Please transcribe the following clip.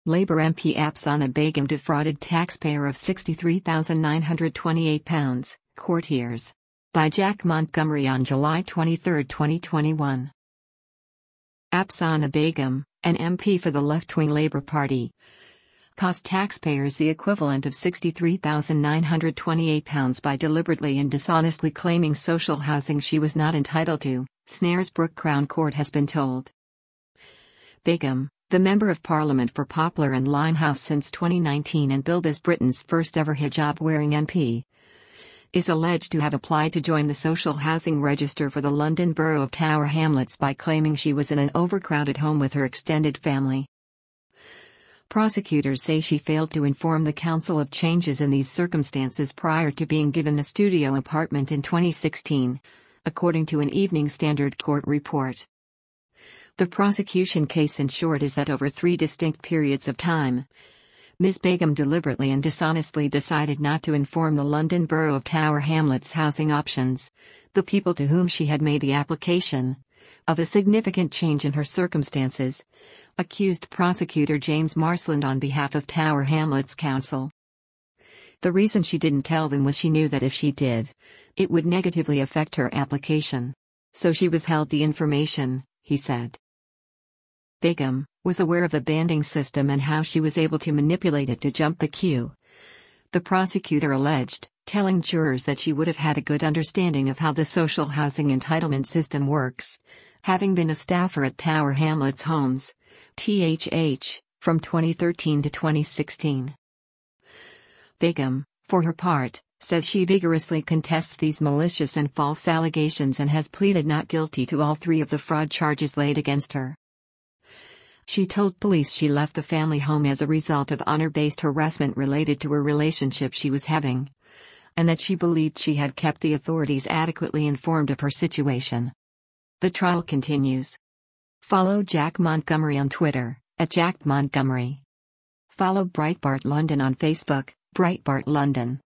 Labour MP Afsana Begum defrauded taxpayer of £63,928, court hears. By Jack Montgomery on July 23, 2021. Afsana Begum, an MP for the left-wing Labour Party, cost taxpayers the equivalent of £63,928 by deliberately and dishonestly claiming social housing she was not entitled to, Snaresbrook Crown Court has been told. Begum, the Member of Parliament for Poplar and Limehouse since 2019 and billed as Britain's first-ever hijab-wearing MP, is alleged to have applied to join the social housing register for the London Borough of Tower Hamlets by claiming she was in an overcrowded home with her extended family. Prosecutors say she failed to inform the council of changes in these circumstances prior to being given a studio apartment in 2016, according to an Evening Standard court report. The prosecution case in short is that over 3 distinct periods of time, Ms. Begum deliberately and dishonestly decided not to inform the London Borough of Tower Hamlets Housing Options, the people to whom she had made the application, of a significant change in her circumstances, accused prosecutor James Marsland on behalf of Tower Hamlets Council. The reason she didn't tell them was she knew that if she did, it would negatively affect her application. So she withheld the information, he said. Begum was aware of the banding system and how she was able to manipulate it to jump the queue, the prosecutor alleged, telling jurors that she would have had a good understanding of how the social housing entitlement system works, having been a staffer at Tower Hamlets Homes, THH, from 2013 to 2016. Begum, for her part, says she vigorously contests these malicious and false allegations and has pleaded not guilty to all 3 of the fraud charges laid against her. She told police she left the family home as a result of honor-based harassment related to a relationship she was having, and that she believed she had kept the authorities adequately informed of her situation. The trial continues. Follow Jack Montgomery on Twitter, @JackMontgomery. Follow Breitbart London on Facebook, Breitbart London.